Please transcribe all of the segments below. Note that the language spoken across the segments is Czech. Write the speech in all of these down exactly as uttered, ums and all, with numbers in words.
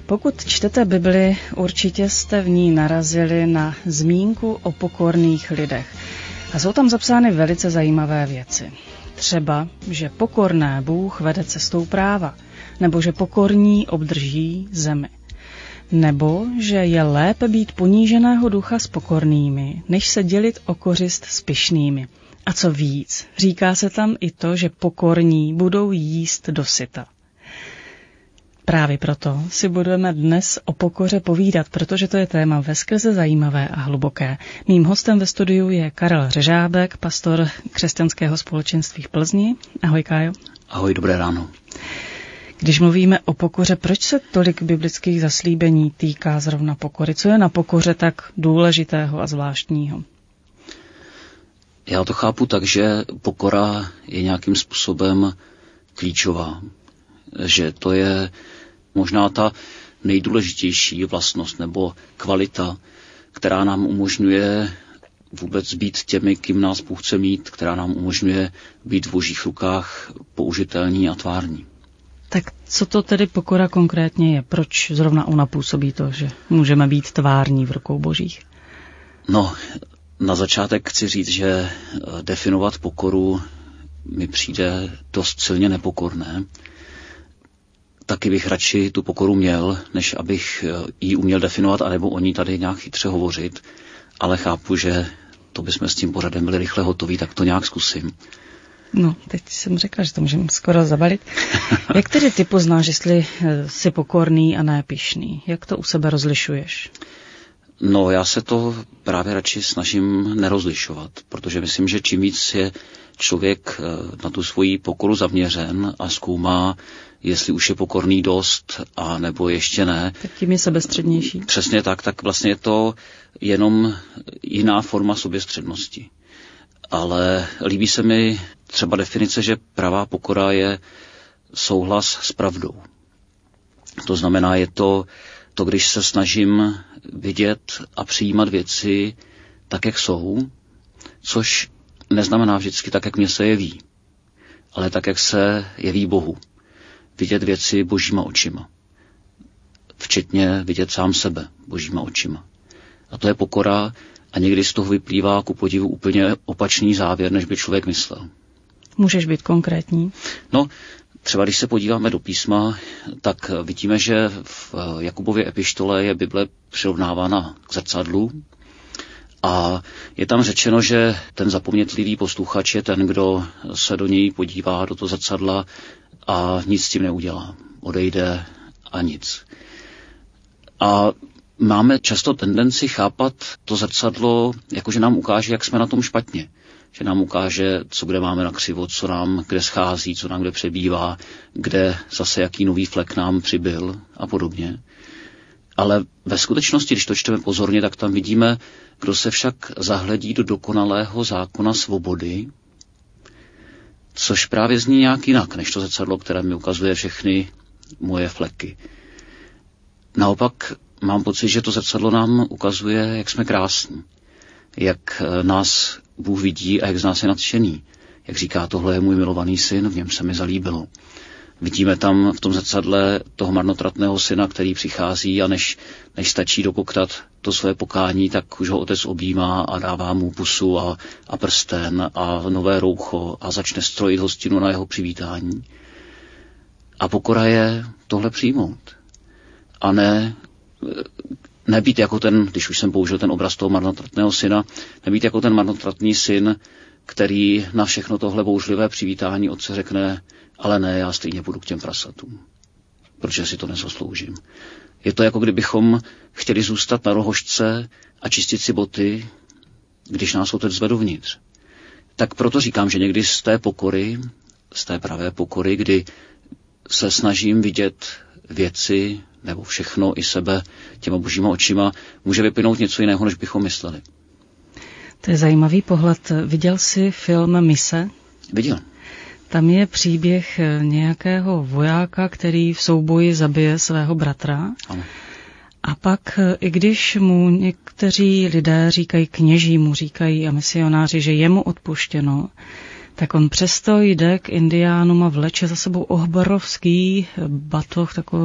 Pokud čtete Bibli, určitě jste v ní narazili na zmínku o pokorných lidech. A jsou tam zapsány velice zajímavé věci. Třeba, že pokorné Bůh vede cestou práva, nebo že pokorní obdrží zemi. Nebo, že je lépe být poníženého ducha s pokornými, než se dělit o kořist s pyšnými. A co víc, říká se tam i to, že pokorní budou jíst dosyta. Právě proto si budeme dnes o pokoře povídat, protože to je téma veskrze zajímavé a hluboké. Mým hostem ve studiu je Karel Řežábek, pastor křesťanského společenství v Plzni. Ahoj, Kájo. Ahoj, dobré ráno. Když mluvíme o pokoře, proč se tolik biblických zaslíbení týká zrovna pokory? Co je na pokoře tak důležitého a zvláštního? Já to chápu tak, že pokora je nějakým způsobem klíčová. Že to je možná ta nejdůležitější vlastnost nebo kvalita, která nám umožňuje vůbec být těmi, kým nás Bůh chce mít, která nám umožňuje být v Božích rukách použitelní a tvární. Tak co to tedy pokora konkrétně je? Proč zrovna ona působí to, že můžeme být tvární v rukou Božích? No, na začátek chci říct, že definovat pokoru mi přijde dost silně nepokorné. Taky bych radši tu pokoru měl, než abych ji uměl definovat, anebo o ní tady nějak chytře hovořit. Ale chápu, že to bychom s tím pořadem byli rychle hotoví, tak to nějak zkusím. No, teď jsem řekla, že to můžeme skoro zabalit. Jak tedy ty poznáš, jestli jsi pokorný a ne pyšný? Jak to u sebe rozlišuješ? No, já se to právě radši snažím nerozlišovat, protože myslím, že čím víc je člověk na tu svoji pokoru zaměřen a zkoumá, jestli už je pokorný dost, a nebo ještě ne. Tak tím je sebestřednější. Přesně tak, tak vlastně je to jenom jiná forma soběstřednosti. Ale líbí se mi třeba definice, že pravá pokora je souhlas s pravdou. To znamená, je to, to když se snažím vidět a přijímat věci tak, jak jsou, což neznamená vždycky tak, jak mě se jeví, ale tak, jak se jeví Bohu. Vidět věci božíma očima. Včetně vidět sám sebe božíma očima. A to je pokora a někdy z toho vyplývá ku podivu úplně opačný závěr, než by člověk myslel. Můžeš být konkrétní? No, třeba když se podíváme do písma, tak vidíme, že v Jakubově epištole je Bible přirovnávána k zrcadlu. A je tam řečeno, že ten zapomnětlivý posluchač je ten, kdo se do něj podívá, do toho zrcadla a nic s tím neudělá. Odejde a nic. A máme často tendenci chápat to zrcadlo, jakože nám ukáže, jak jsme na tom špatně. Že nám ukáže, co kde máme nakřivo, co nám kde schází, co nám kde přebývá, kde zase jaký nový flek nám přibyl a podobně. Ale ve skutečnosti, když to čteme pozorně, tak tam vidíme, kdo se však zahledí do dokonalého zákona svobody, což právě zní nějak jinak, než to zrcadlo, které mi ukazuje všechny moje fleky. Naopak mám pocit, že to zrcadlo nám ukazuje, jak jsme krásní, jak nás Bůh vidí a jak z nás je nadšený. Jak říká, tohle je můj milovaný syn, v něm se mi zalíbilo. Vidíme tam v tom zrcadle toho marnotratného syna, který přichází a než, než stačí dokoktat to své pokání, tak už ho otec objímá a dává mu pusu a, a prsten a nové roucho a začne strojit hostinu na jeho přivítání. A pokora je tohle přijmout. A ne, nebýt jako ten, když už jsem použil ten obraz toho marnotratného syna, nebýt jako ten marnotratný syn, který na všechno tohle bouřlivé přivítání otce řekne, ale ne, já stejně půjdu k těm prasatům, protože si to nezasloužím. Je to jako kdybychom chtěli zůstat na rohožce a čistit si boty, když nás otec zve dovnitř. Tak proto říkám, že někdy z té pokory, z té pravé pokory, kdy se snažím vidět věci nebo všechno i sebe těma božíma očima, může vyplynout něco jiného, než bychom mysleli. To je zajímavý pohled. Viděl jsi film Mise? Viděl. Tam je příběh nějakého vojáka, který v souboji zabije svého bratra. Ano. A pak, i když mu někteří lidé říkají, kněží mu říkají a misionáři, že je mu odpuštěno, tak on přesto jde k indiánům a vleče za sebou obrovský batoh, takovou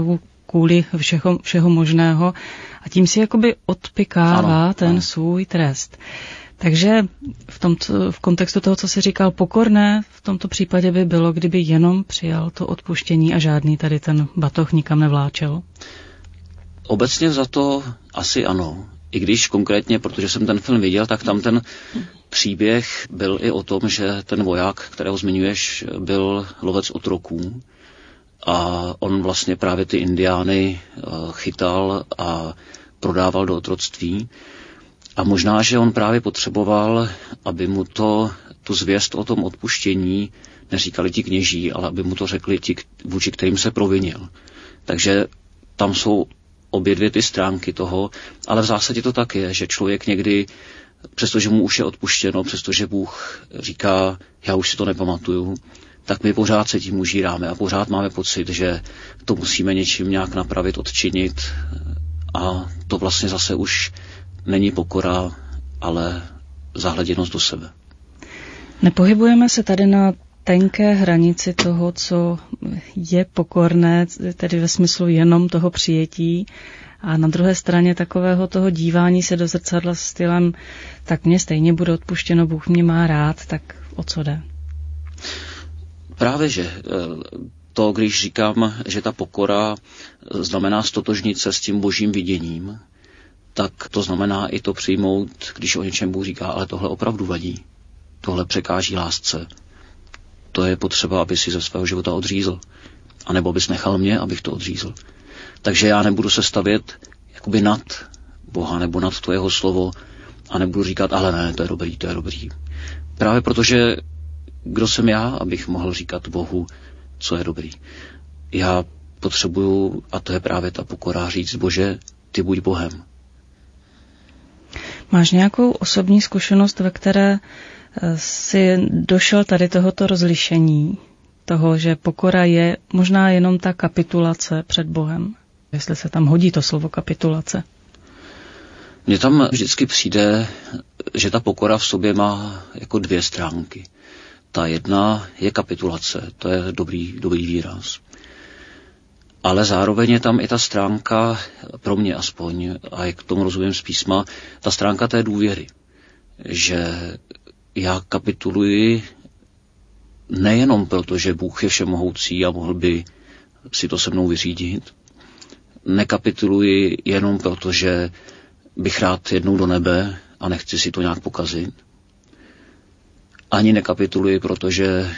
kůli všeho, všeho možného a tím si jakoby odpykává ano, ten ano. svůj trest. Takže v, tomto, v kontextu toho, co jsi říkal, pokorné v tomto případě by bylo, kdyby jenom přijal to odpuštění a žádný tady ten batoh nikam nevláčel. Obecně za to asi ano. I když konkrétně, protože jsem ten film viděl, tak tam ten příběh byl i o tom, že ten voják, kterého zmiňuješ, byl lovec otroků a on vlastně právě ty indiány chytal a prodával do otroctví. A možná, že on právě potřeboval, aby mu to, tu zvěst o tom odpuštění neříkali ti kněží, ale aby mu to řekli ti, vůči kterým se provinil. Takže tam jsou obě dvě ty stránky toho, ale v zásadě to tak je, že člověk někdy, přestože mu už je odpuštěno, přestože Bůh říká, já už si to nepamatuju, tak my pořád se tím užíráme a pořád máme pocit, že to musíme něčím nějak napravit, odčinit a to vlastně zase už není pokora, ale zahleděnost do sebe. Nepohybujeme se tady na tenké hranici toho, co je pokorné, tedy ve smyslu jenom toho přijetí a na druhé straně takového toho dívání se do zrcadla s stylem, tak mě stejně bude odpuštěno, Bůh mě má rád, tak o co jde? Právě, že to, když říkám, že ta pokora znamená stotožnit se s tím božím viděním, tak to znamená i to přijmout, když o něčem Bůh říká, ale tohle opravdu vadí. Tohle překáží lásce. To je potřeba, aby si ze svého života odřízl. A nebo bys nechal mě, abych to odřízl. Takže já nebudu se stavět jakoby nad Boha nebo nad to jeho slovo a nebudu říkat, ale ne, to je dobrý, to je dobrý. Právě protože kdo jsem já, abych mohl říkat Bohu, co je dobrý. Já potřebuju, a to je právě ta pokora, říct, Bože, ty buď Bohem. Máš nějakou osobní zkušenost, ve které jsi došel tady tohoto rozlišení, toho, že pokora je možná jenom ta kapitulace před Bohem? Jestli se tam hodí to slovo kapitulace. Mně tam vždycky přijde, že ta pokora v sobě má jako dvě stránky. Ta jedna je kapitulace, to je dobrý, dobrý výraz. Ale zároveň je tam i ta stránka, pro mě aspoň, a jak tomu rozumím z písma, ta stránka té důvěry. Že já kapituluji nejenom proto, že Bůh je všemohoucí a mohl by si to se mnou vyřídit. Nekapituluji jenom proto, že bych rád jednou do nebe a nechci si to nějak pokazit. Ani nekapituluji, protože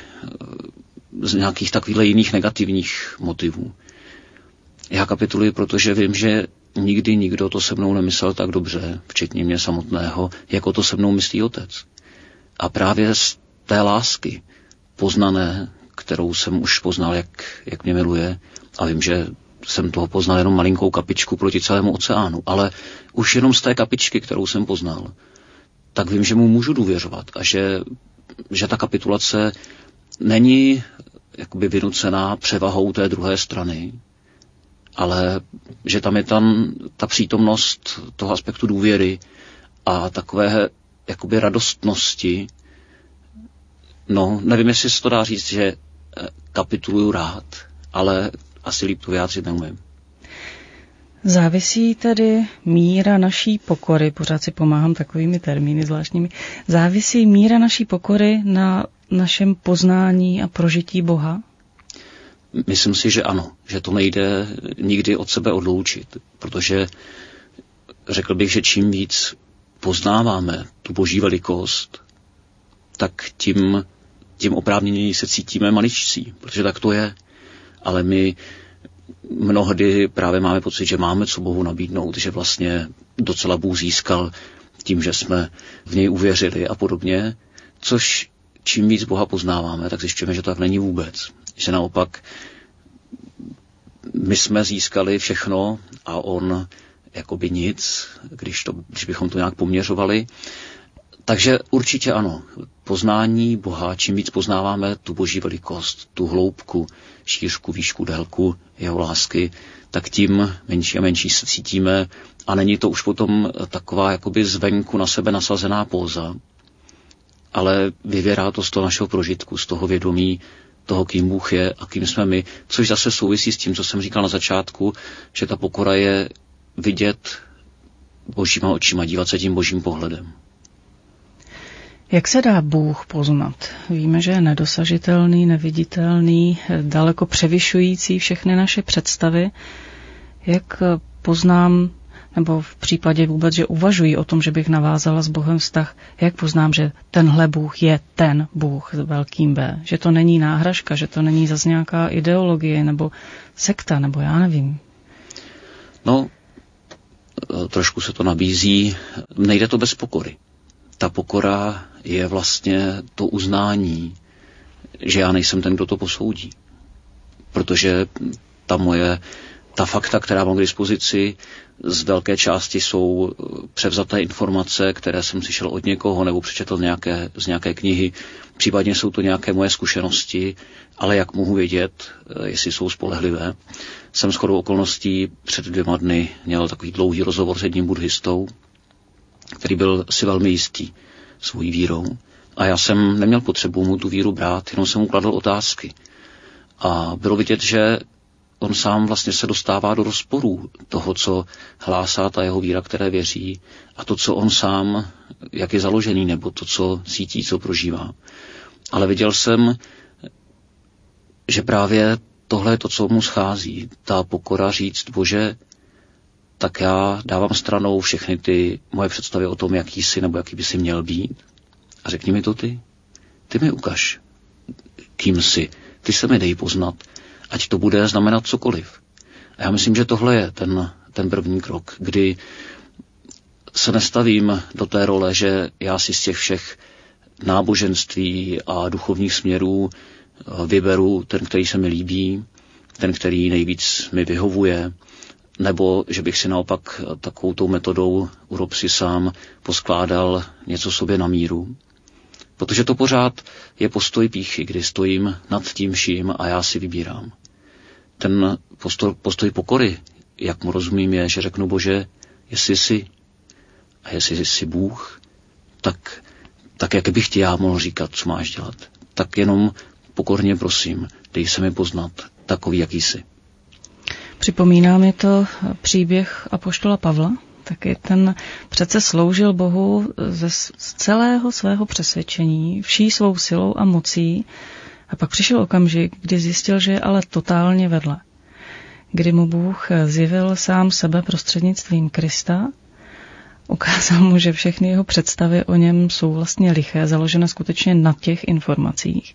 z nějakých takových jiných negativních motivů. Já kapituluji, protože vím, že nikdy nikdo to se mnou nemyslel tak dobře, včetně mě samotného, jako to se mnou myslí Otec. A právě z té lásky poznané, kterou jsem už poznal, jak, jak mě miluje, a vím, že jsem toho poznal jenom malinkou kapičku proti celému oceánu, ale už jenom z té kapičky, kterou jsem poznal, tak vím, že mu můžu důvěřovat a že, že ta kapitulace není jakoby vynucená převahou té druhé strany, ale že tam je tam ta přítomnost toho aspektu důvěry a takové jakoby radostnosti. No, nevím, jestli se to dá říct, že kapituluju rád, ale asi líp to vyjádřit neumím. Závisí tedy míra naší pokory, pořád si pomáhám takovými termíny zvláštními, závisí míra naší pokory na našem poznání a prožití Boha? Myslím si, že ano, že to nejde nikdy od sebe odloučit, protože řekl bych, že čím víc poznáváme tu boží velikost, tak tím, tím oprávněněji se cítíme maličcí, protože tak to je. Ale my mnohdy právě máme pocit, že máme co Bohu nabídnout, že vlastně docela Bůh získal tím, že jsme v něj uvěřili a podobně, což čím víc Boha poznáváme, tak zjišťujeme, že to tak není vůbec. Že naopak my jsme získali všechno a on jakoby nic, když, to, když bychom to nějak poměřovali. Takže určitě ano, poznání Boha, čím víc poznáváme tu boží velikost, tu hloubku, šířku, výšku, délku jeho lásky, tak tím menší a menší se cítíme a není to už potom taková jakoby zvenku na sebe nasazená póza, ale vyvěrá to z toho našeho prožitku, z toho vědomí, toho, kým Bůh je a kým jsme my, což zase souvisí s tím, co jsem říkal na začátku, že ta pokora je vidět božíma očima, dívat se tím božím pohledem. Jak se dá Bůh poznat? Víme, že je nedosažitelný, neviditelný, daleko převyšující všechny naše představy. Jak poznám, nebo v případě vůbec, že uvažuji o tom, že bych navázala s Bohem vztah, jak poznám, že tenhle Bůh je ten Bůh s velkým B, že to není náhražka, že to není zase nějaká ideologie nebo sekta, nebo já nevím. No, trošku se to nabízí, nejde to bez pokory. Ta pokora je vlastně to uznání, že já nejsem ten, kdo to posoudí. Protože ta moje, ta fakta, která mám k dispozici, z velké části jsou převzaté informace, které jsem slyšel od někoho nebo přečetl nějaké, z nějaké knihy. Případně jsou to nějaké moje zkušenosti, ale jak mohu vědět, jestli jsou spolehlivé. Jsem shodou okolností před dvěma dny měl takový dlouhý rozhovor s jedním buddhistou, který byl si velmi jistý svojí vírou. A já jsem neměl potřebu mu tu víru brát, jenom jsem mu kladl otázky. A bylo vidět, že on sám vlastně se dostává do rozporů toho, co hlásá ta jeho víra, které věří, a to, co on sám, jak je založený, nebo to, co cítí, co prožívá. Ale viděl jsem, že právě tohle je to, co mu schází. Ta pokora říct, Bože, tak já dávám stranou všechny ty moje představy o tom, jaký jsi nebo jaký by si měl být. A řekni mi to ty. Ty mi ukaž, kým jsi. Ty se mi dej poznat, ať to bude znamenat cokoliv. A já myslím, že tohle je ten, ten první krok, kdy se nestavím do té role, že já si z těch všech náboženství a duchovních směrů vyberu ten, který se mi líbí, ten, který nejvíc mi vyhovuje, nebo že bych si naopak takovou tou metodou urob si sám poskládal něco sobě na míru. Protože to pořád je postoj pýchy, kdy stojím nad tím vším a já si vybírám. Ten postoj, postoj pokory, jak mu rozumím, je, že řeknu, Bože, jestli jsi a jestli jsi Bůh, tak, tak jak bych ti já mohl říkat, co máš dělat. Tak jenom pokorně prosím, dej se mi poznat takový, jaký jsi. Připomíná mi to příběh apoštola Pavla, taky ten přece sloužil Bohu ze celého svého přesvědčení, vší svou silou a mocí, a pak přišel okamžik, kdy zjistil, že je ale totálně vedle. Kdy mu Bůh zjevil sám sebe prostřednictvím Krista, ukázal mu, že všechny jeho představy o něm jsou vlastně liché, založené skutečně na těch informacích.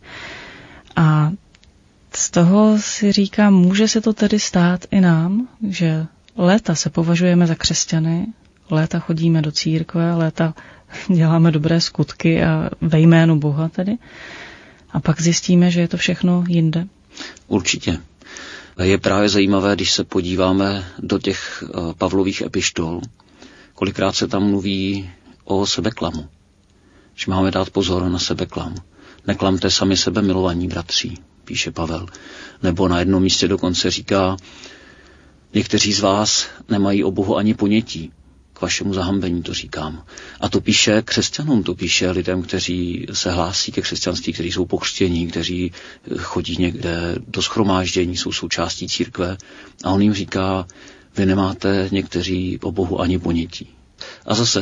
A z toho si říkám, může se to tedy stát i nám, že léta se považujeme za křesťany, léta chodíme do církve, léta děláme dobré skutky a ve jménu Boha tedy, a pak zjistíme, že je to všechno jinde. Určitě. Je právě zajímavé, když se podíváme do těch Pavlových epištol, kolikrát se tam mluví o sebeklamu. Že máme dát pozor na sebeklam. Neklamte sami sebe, milovaní bratři, píše Pavel. Nebo na jednom místě dokonce říká, někteří z vás nemají o Bohu ani ponětí. K vašemu zahambení to říkám. A to píše křesťanům, to píše lidem, kteří se hlásí ke křesťanství, kteří jsou pokřtění, kteří chodí někde do shromáždění, jsou součástí církve. A on jim říká, vy nemáte někteří o Bohu ani ponětí. A zase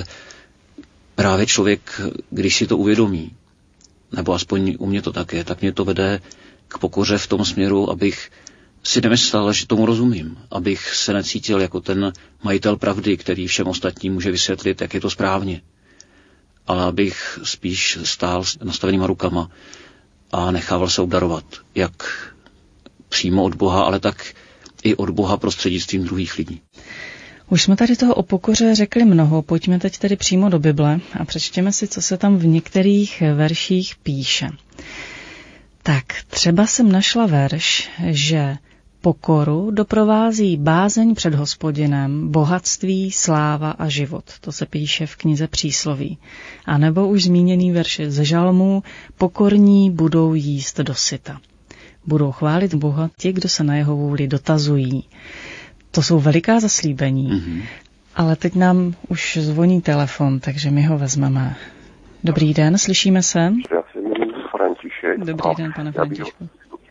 právě člověk, když si to uvědomí, nebo aspoň u mě to tak je, tak mě to vede k pokoře v tom směru, abych si nemyslel, že tomu rozumím, abych se necítil jako ten majitel pravdy, který všem ostatním může vysvětlit, jak je to správně. Ale abych spíš stál s nastavenýma rukama a nechával se obdarovat, jak přímo od Boha, ale tak i od Boha prostřednictvím druhých lidí. Už jsme tady toho o pokoře řekli mnoho, pojďme teď tedy přímo do Bible a přečtěme si, co se tam v některých verších píše. Tak třeba jsem našla verš, že pokoru doprovází bázeň před Hospodinem, bohatství, sláva a život. To se píše v knize Přísloví. A nebo už zmíněný verš ze Žalmů, pokorní budou jíst dosyta. Budou chválit Boha ti, kdo se na jeho vůli dotazují. To jsou veliká zaslíbení, mm-hmm. Ale teď nám už zvoní telefon, takže my ho vezmeme. Dobrý den, slyšíme se? Já se jmenuji František. Dobrý den, pane Františku.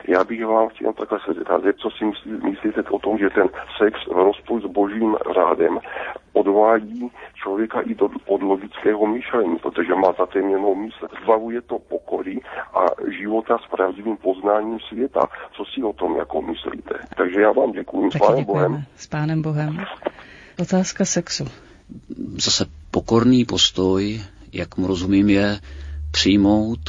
Já bych vám chtěl takhle se zeptat, co si myslí, myslíte o tom, že ten sex v rozporu s božím řádem odvádí člověka i do, od logického myšlení, protože má zatemněnou mysl. Zbavuje to pokory a života s pravdivým poznáním světa. Co si o tom jako myslíte? Takže já vám děkuji. S Pánem Bohem. S Pánem Bohem. Otázka sexu. Zase pokorný postoj, jak mu rozumím, je přijmout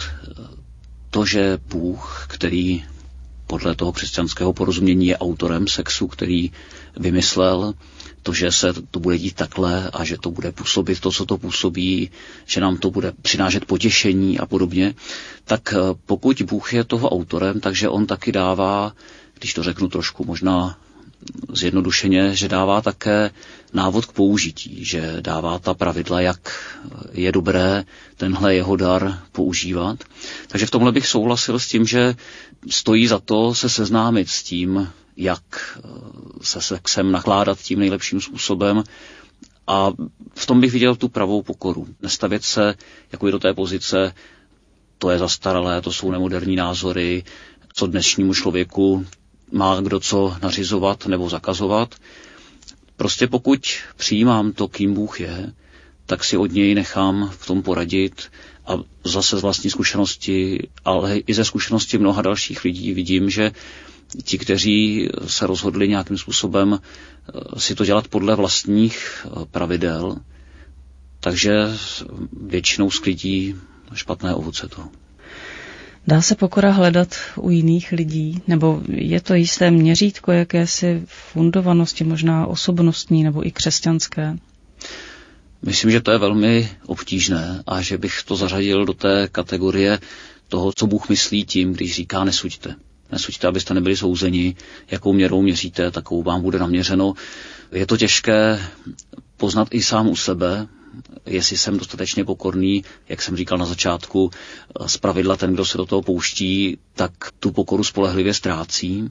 to, že Bůh, který podle toho křesťanského porozumění je autorem sexu, který vymyslel to, že se to bude dít takhle a že to bude působit to, co to působí, že nám to bude přinášet potěšení a podobně, tak pokud Bůh je toho autorem, takže on taky dává, když to řeknu trošku možná zjednodušeně, že dává také návod k použití, že dává ta pravidla, jak je dobré tenhle jeho dar používat. Takže v tomhle bych souhlasil s tím, že stojí za to se seznámit s tím, jak se sexem nakládat tím nejlepším způsobem, a v tom bych viděl tu pravou pokoru. Nestavět se jako do té pozice, to je zastaralé, to jsou nemoderní názory, co dnešnímu člověku má kdo co nařizovat nebo zakazovat. Prostě pokud přijímám to, kým Bůh je, tak si od něj nechám v tom poradit a zase z vlastní zkušenosti, ale i ze zkušenosti mnoha dalších lidí vidím, že ti, kteří se rozhodli nějakým způsobem si to dělat podle vlastních pravidel, takže většinou sklidí špatné ovoce toho. Dá se pokora hledat u jiných lidí? Nebo je to jisté měřítko jakési fundovanosti, možná osobnostní nebo i křesťanské? Myslím, že to je velmi obtížné a že bych to zařadil do té kategorie toho, co Bůh myslí tím, když říká nesuďte. Nesuďte, abyste nebyli souzeni, jakou měrou měříte, takovou vám bude naměřeno. Je to těžké poznat i sám u sebe, jestli jsem dostatečně pokorný, jak jsem říkal na začátku, zpravidla ten, kdo se do toho pouští, tak tu pokoru spolehlivě ztrácí.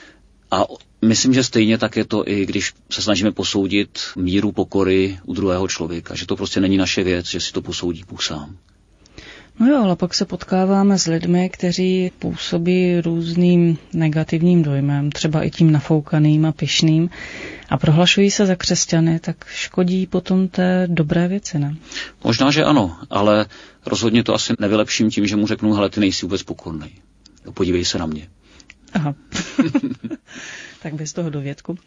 A myslím, že stejně tak je to i když se snažíme posoudit míru pokory u druhého člověka, že to prostě není naše věc, že si to posoudí Bůh sám. No jo, ale pak se potkáváme s lidmi, kteří působí různým negativním dojmem, třeba i tím nafoukaným a pyšným, a prohlašují se za křesťany, tak škodí potom té dobré věci, ne? Možná, že ano, ale rozhodně to asi nevylepším tím, že mu řeknu, hele, ty nejsi vůbec pokorný. Podívej se na mě. Aha. Tak bez toho dovědku.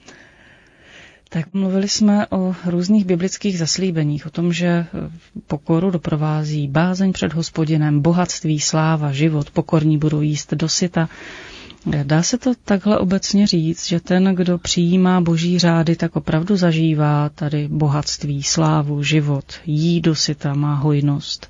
Tak mluvili jsme o různých biblických zaslíbeních, o tom, že pokoru doprovází bázeň před Hospodinem, bohatství, sláva, život, pokorní budou jíst dosyta. Dá se to takhle obecně říct, že ten, kdo přijímá boží řády, tak opravdu zažívá tady bohatství, slávu, život, jí dosyta, má hojnost?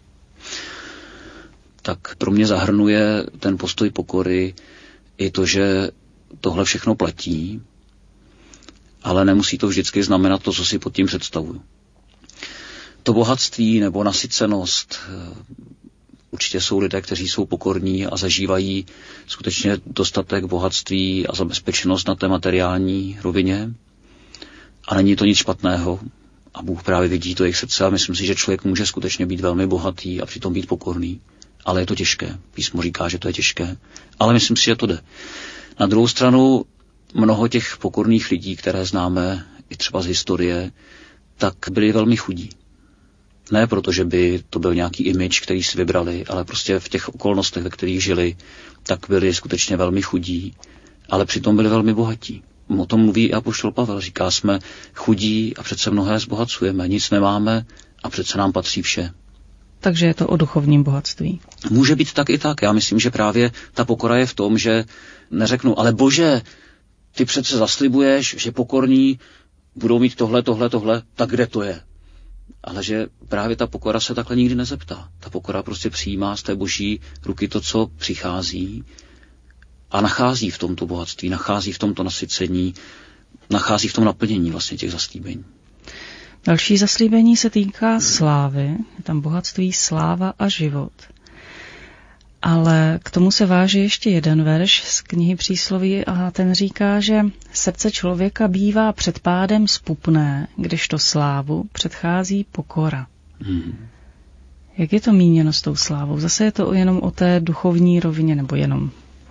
Tak pro mě zahrnuje ten postoj pokory i to, že tohle všechno platí, ale nemusí to vždycky znamenat to, co si pod tím představuju. To bohatství nebo nasycenost, určitě jsou lidé, kteří jsou pokorní a zažívají skutečně dostatek bohatství a zabezpečenost na té materiální rovině. A není to nic špatného. A Bůh právě vidí to jejich srdce a myslím si, že člověk může skutečně být velmi bohatý a přitom být pokorný. Ale je to těžké. Písmo říká, že to je těžké. Ale myslím si, že to jde. Na druhou stranu mnoho těch pokorných lidí, které známe i třeba z historie, tak byli velmi chudí. Ne proto, že by to byl nějaký image, který si vybrali, ale prostě v těch okolnostech, ve kterých žili, tak byli skutečně velmi chudí, ale přitom byli velmi bohatí. O tom mluví i apoštol Pavel. Říká, jsme chudí a přece mnohé zbohacujeme. Nic nemáme a přece nám patří vše. Takže je to o duchovním bohatství. Může být tak i tak. Já myslím, že právě ta pokora je v tom, že neřeknu, ale Bože, ty přece zaslibuješ, že pokorní budou mít tohle, tohle, tohle, tak kde to je? Ale že právě ta pokora se takhle nikdy nezeptá. Ta pokora prostě přijímá z té boží ruky to, co přichází a nachází v tomto bohatství, nachází v tomto nasycení, nachází v tom naplnění vlastně těch zaslíbení. Další zaslíbení se týká slávy. Je tam bohatství, sláva a život. Ale k tomu se váží ještě jeden verš z knihy Přísloví a ten říká, že srdce člověka bývá před pádem zpupné, kdežto slávu předchází pokora. Hmm. Jak je to míněno s tou slávou? Zase je to jenom o té duchovní rovině, nebo jenom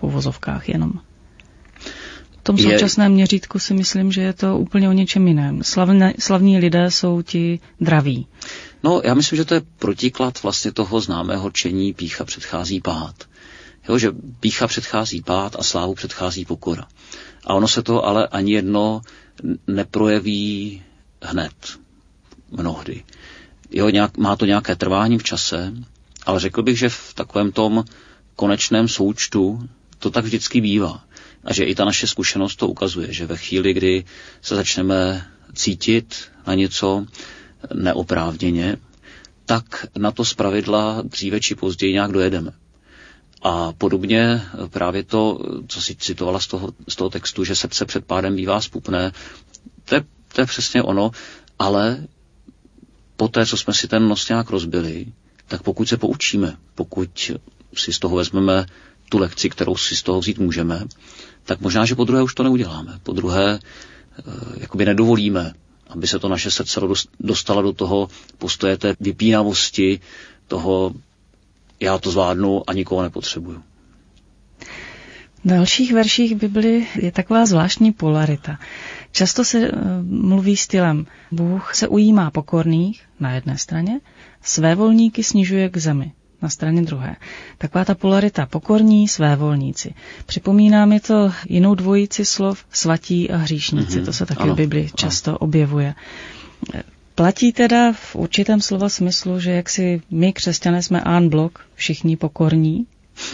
v uvozovkách jenom. V tom současném měřítku si myslím, že je to úplně o něčem jiném. Slavné, slavní lidé jsou ti draví. No, já myslím, že to je protiklad vlastně toho známého rčení pýcha předchází pád. Jo, že pýcha předchází pád a slávu předchází pokora. A ono se to ale ani jedno neprojeví hned. Mnohdy. Jo, nějak, má to nějaké trvání v čase, ale řekl bych, že v takovém tom konečném součtu to tak vždycky bývá. A že i ta naše zkušenost to ukazuje, že ve chvíli, kdy se začneme cítit na něco neoprávněně, tak na to zpravidla dříve či později nějak dojedeme. A podobně právě to, co si citovala z toho, z toho textu, že srdce před pádem bývá zpupné, to je, to je přesně ono, ale poté, co jsme si ten nos nějak rozbili, tak pokud se poučíme, pokud si z toho vezmeme tu lekci, kterou si z toho vzít můžeme, tak možná, že po druhé už to neuděláme. Po druhé jakoby nedovolíme, aby se to naše srdce dostalo do toho postoje té vypínavosti, toho já to zvládnu a nikoho nepotřebuju. V dalších verších Bibli je taková zvláštní polarita. Často se mluví stylem Bůh se ujímá pokorných na jedné straně, svévolníky snižuje k zemi na straně druhé. Taková ta polarita pokorní, svévolníci. Připomíná mi to jinou dvojici slov svatí a hříšníci. Mm-hmm. To se taky ano, v Bibli často ano. objevuje. Platí teda v určitém slova smyslu, že jaksi my, křesťané, jsme en bloc, všichni pokorní?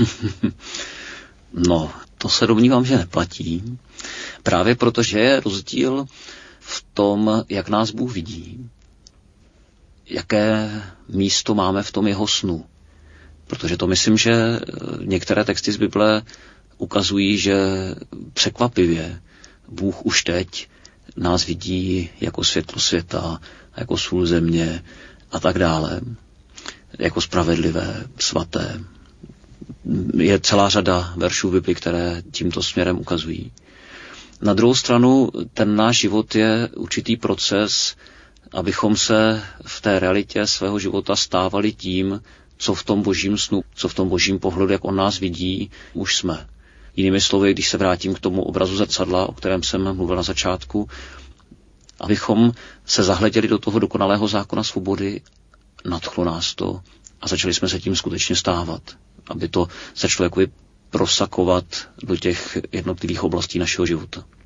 No, to se domnívám, že neplatí. Právě protože je rozdíl v tom, jak nás Bůh vidí. Jaké místo máme v tom jeho snu. Protože to myslím, že některé texty z Bible ukazují, že překvapivě Bůh už teď nás vidí jako světlo světa, jako sůl země a tak dále. Jako spravedlivé, svaté. Je celá řada veršů Bibli, které tímto směrem ukazují. Na druhou stranu, ten náš život je určitý proces, abychom se v té realitě svého života stávali tím, co v tom božím snu, co v tom božím pohledu, jak on nás vidí, už jsme. Jinými slovy, když se vrátím k tomu obrazu zrcadla, o kterém jsem mluvil na začátku, abychom se zahleděli do toho dokonalého zákona svobody, nadchlo nás to a začali jsme se tím skutečně stávat. Aby to začalo jakoby prosakovat do těch jednotlivých oblastí našeho života.